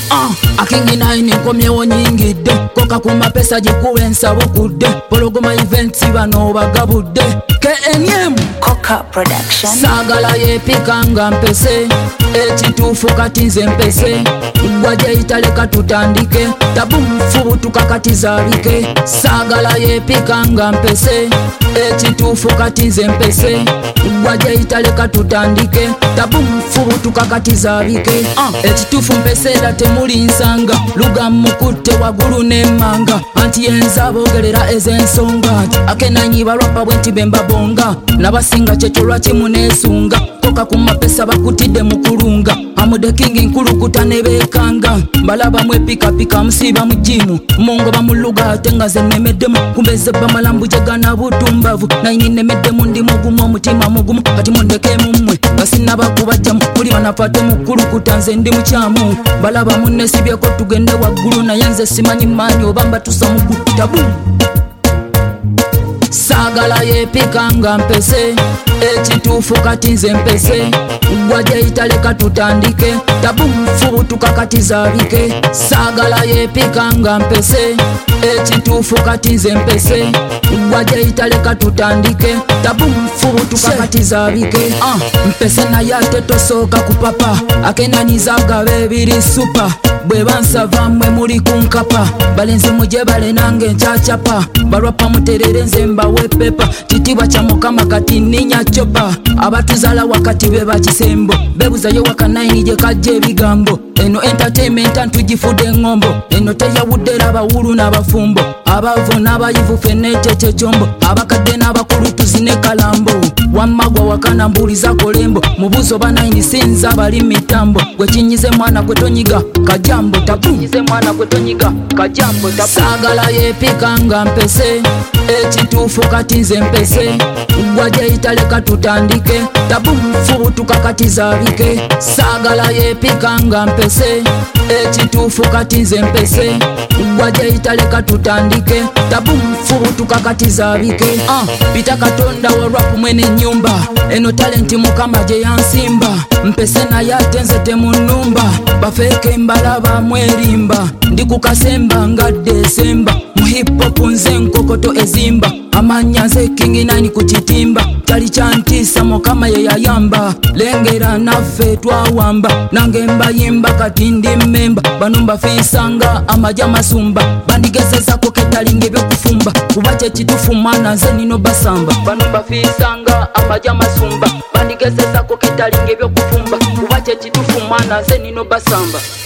Akingi nine nkomyewo nyingidde koka ku mapesa gikuwe nsabukudde pologoma events bano bagabudde KNM Coca Production. Sagala yepika nga mpese ekituufu kati nze mpese gwajja italeka tutandike tabumfubu tukakatizabike sagala yepika nga mpese ekituufu kati nze mpese gwajja italeka tutandike tabumfubu tukakatizabike ekituufu mpese era temuli nsanga luga mukutte wagulu n'emmanga anti yenza boogerera ez'ensonga nti akenanyi balwapa bwenti bembabonga nabasinga kyekyo lwaki muneesunga koka ku mapesa bakutidde mu kulunga amudekingi nkulukuta ne beekanga mbalaba mwepikapika musiiba mu jimu mongoba mu luga ate nga ze nnemeddemu kumbeze bamalambu jegana butumbavu nayini nnemeddemu ndi mugumu omutima mugumu kati mundekemu mmwe basinabakubajjamu muli banapate mu kulukuta nze ndi mukyamu balaba munnesibyeko tugende waggulu naye nze simanyi maanyi oba mbatusa mu gutabu sagala yepika nga mpese ekituufu kati nze mpese gwajja italeka tutandike tabumfubu tukakatizabike sagala yepika nga mpese ekituufu kati nze mpese gwajja italeka tutandike tabumfubu tukakatizabike mpese naye ate tosooka ku papa akenanizaga bebiri supa bwe bansava mmwe muli kunkapa balenzi muje bale nange nkyacapa balwapa muterere nze mbawe pepa kitibwa kya mukama kati ninya copa abatuzala wakati be bakisembo bebuzayo waka 9 gye kajja ebigambo eno entertainment ntugifudde engombo eno teyawudde abawulu n'abafumbo abavu n'abayivu fenne kyekyekyombo abakadde n'abakulu tuzine kalambo wammagwa wakana mbuliza kolembo mubuzo ba 9 sinza bali mitambo gwekinyize mwana gwetonyiga kajambo takunyize mwana gwetonyiga kajambo tapu sagala yepika nga mpese ekituufu kati nze mpese gwajja italeka tutandike tabumfubu tukakatizabike sagala yepika nga mpese ekituufu kati nze mpese gwajja italeka tutandike tabumfubu tukakatizabike pita katonda walwapu mwene nyumba eno talenti mukama gye yansimba mpese naye ate nze temunumba bafeeke mbalaba mwerimba ndi ku kasemba nga Desemba mu hip hop nze nkokoto ezimba amanya nze King Nine ku kitimba kyali kyantiisa mukama ye yayamba lengera naffe twawamba nange mbayimba kati ndi mmemba bano mbafiisanga amaja masumba bandigezezako ketalinga ebyokufumba kuba kyekitufu mwana nze nino basamba bano mbafiisanga amaja masumba bandigezezako ketalinga ebyokufumba kuba kyekitufu mwana nze nino basamba